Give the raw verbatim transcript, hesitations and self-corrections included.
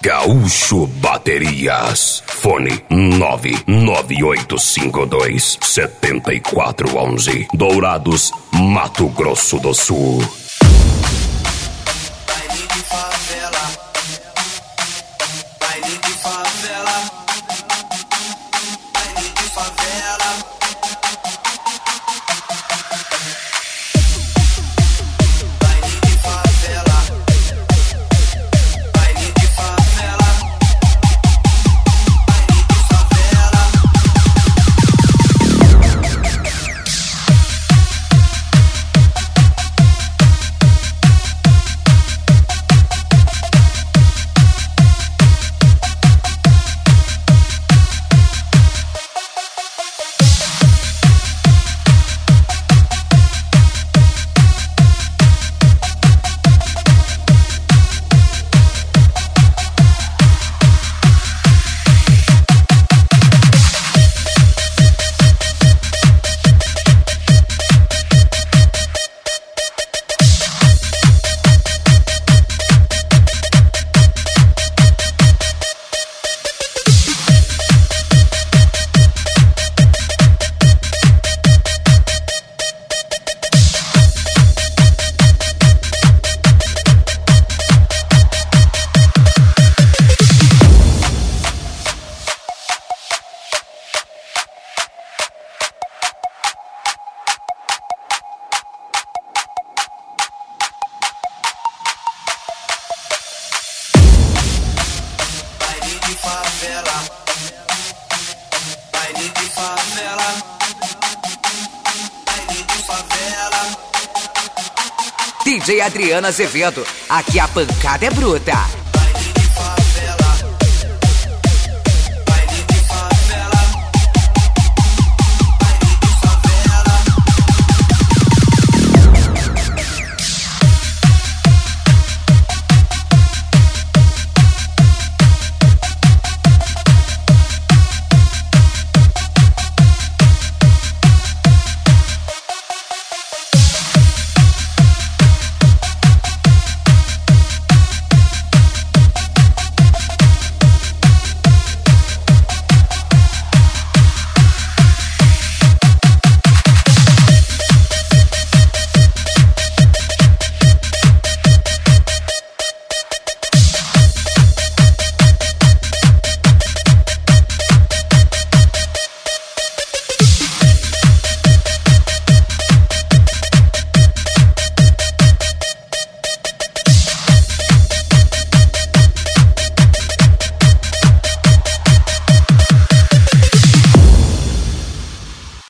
Gaúcho Baterias. Fone nove nove oito cinco dois sete quatro um um. Dourados, Mato Grosso do Sul. Baile de favela. Baile de favela. Baile de favela. Baile de favela. Baile de favela. Baile de favela. Baile de favela. Baile de favela. Baile de favela. D J Adriano Azevedo, aqui a pancada é bruta.